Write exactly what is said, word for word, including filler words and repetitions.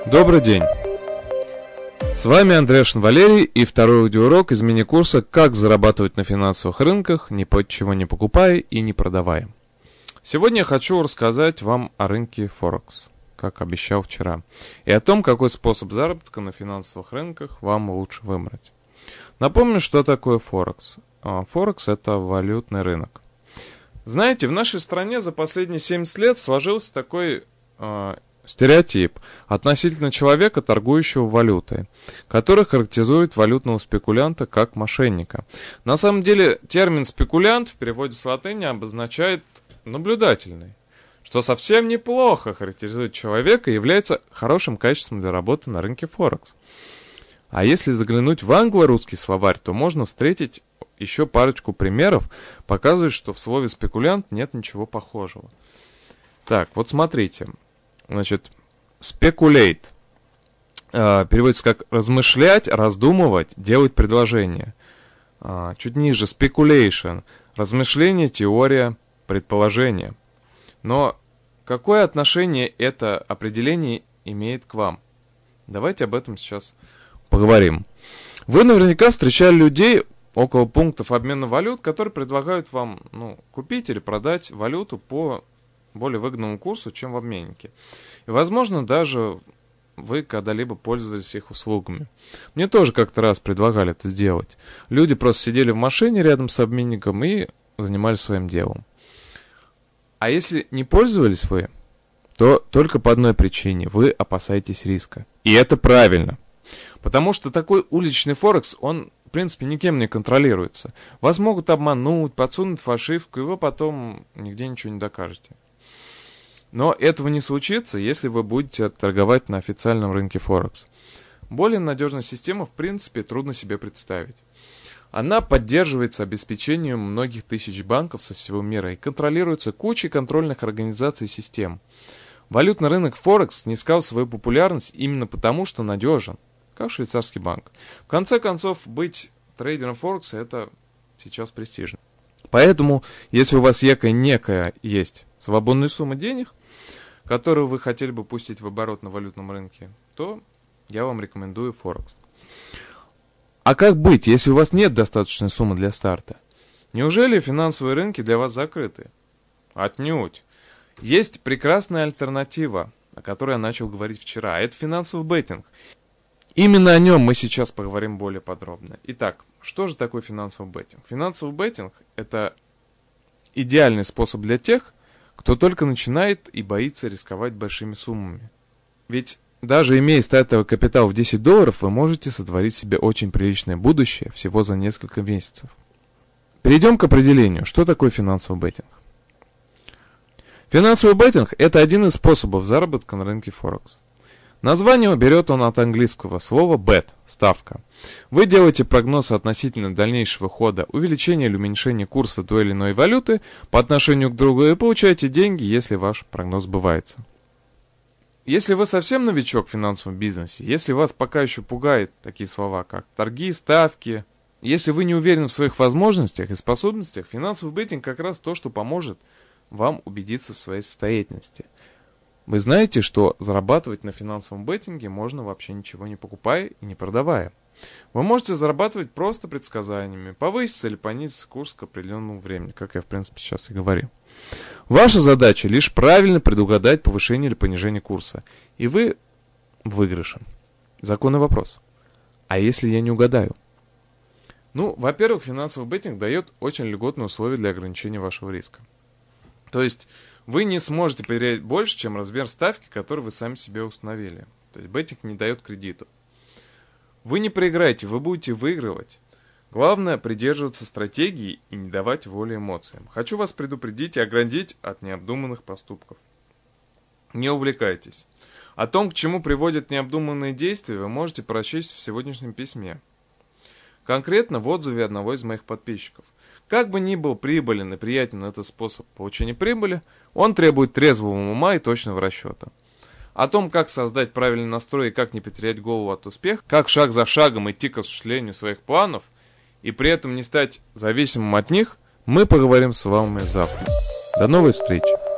Добрый день! С вами Андрешин Валерий и второй аудиоурок из мини-курса «Как зарабатывать на финансовых рынках, ничего не покупая и не продавая». Сегодня я хочу рассказать вам о рынке Форекс, как обещал вчера, и о том, какой способ заработка на финансовых рынках вам лучше выбрать. Напомню, что такое Форекс. Форекс – это валютный рынок. Знаете, в нашей стране за последние семьдесят лет сложился такой э, стереотип относительно человека, торгующего валютой, который характеризует валютного спекулянта как мошенника. На самом деле термин «спекулянт» в переводе с латыни обозначает «наблюдательный», что совсем неплохо характеризует человека и является хорошим качеством для работы на рынке Форекс. А если заглянуть в англо-русский словарь, то можно встретить еще парочку примеров, показывают, что в слове «спекулянт» нет ничего похожего. Так, вот смотрите. Значит, speculate э, переводится как размышлять, раздумывать, делать предложение. Э, чуть ниже speculation – размышление, теория, предположение. Но какое отношение это определение имеет к вам? Давайте об этом сейчас поговорим. Вы наверняка встречали людей около пунктов обмена валют, которые предлагают вам ну, купить или продать валюту по более выгодному курсу, чем в обменнике. И, возможно, даже вы когда-либо пользовались их услугами. Мне тоже как-то раз предлагали это сделать. Люди просто сидели в машине рядом с обменником и занимались своим делом. А если не пользовались вы, то только по одной причине – вы опасаетесь риска. И это правильно. Потому что такой уличный Форекс, он, в принципе, никем не контролируется. Вас могут обмануть, подсунуть фальшивку, и вы потом нигде ничего не докажете. Но этого не случится, если вы будете торговать на официальном рынке Форекс. Более надежная система, в принципе, трудно себе представить. Она поддерживается обеспечением многих тысяч банков со всего мира и контролируется кучей контрольных организаций и систем. Валютный рынок Форекс снискал свою популярность именно потому, что надежен, как швейцарский банк. В конце концов, быть трейдером Форекса – это сейчас престижно. Поэтому, если у вас некая, некая есть свободная сумма денег, которую вы хотели бы пустить в оборот на валютном рынке, то я вам рекомендую Форекс. А как быть, если у вас нет достаточной суммы для старта? Неужели финансовые рынки для вас закрыты? Отнюдь. Есть прекрасная альтернатива, о которой я начал говорить вчера. Это финансовый беттинг. Именно о нем мы сейчас поговорим более подробно. Итак, что же такое финансовый беттинг? Финансовый беттинг – это идеальный способ для тех, кто только начинает и боится рисковать большими суммами. Ведь даже имея стартовый капитал в десять долларов, вы можете сотворить себе очень приличное будущее всего за несколько месяцев. Перейдем к определению, что такое финансовый беттинг. Финансовый беттинг – это один из способов заработка на рынке Форекс. Название берет он от английского слова bet – ставка. Вы делаете прогноз относительно дальнейшего хода, увеличения или уменьшения курса той или иной валюты по отношению к другу и получаете деньги, если ваш прогноз сбывается. Если вы совсем новичок в финансовом бизнесе, если вас пока еще пугают такие слова, как торги, ставки, если вы не уверены в своих возможностях и способностях, финансовый беттинг как раз то, что поможет вам убедиться в своей состоятельности. Вы знаете, что зарабатывать на финансовом беттинге можно вообще ничего не покупая и не продавая. Вы можете зарабатывать просто предсказаниями, повысится или понизится курс к определенному времени, как я в принципе сейчас и говорил. Ваша задача лишь правильно предугадать повышение или понижение курса, и вы в выигрыше. Законный вопрос. А если я не угадаю? Ну, во-первых, финансовый беттинг дает очень льготные условия для ограничения вашего риска. То есть вы не сможете потерять больше, чем размер ставки, который вы сами себе установили. То есть беттинг не дает кредитов. Вы не проиграете, вы будете выигрывать. Главное придерживаться стратегии и не давать воли эмоциям. Хочу вас предупредить и оградить от необдуманных поступков. Не увлекайтесь. О том, к чему приводят необдуманные действия, вы можете прочесть в сегодняшнем письме. Конкретно в отзыве одного из моих подписчиков. Как бы ни был прибылен и приятен этот способ получения прибыли, он требует трезвого ума и точного расчета. О том, как создать правильный настрой и как не потерять голову от успеха, как шаг за шагом идти к осуществлению своих планов и при этом не стать зависимым от них, мы поговорим с вами завтра. До новой встречи!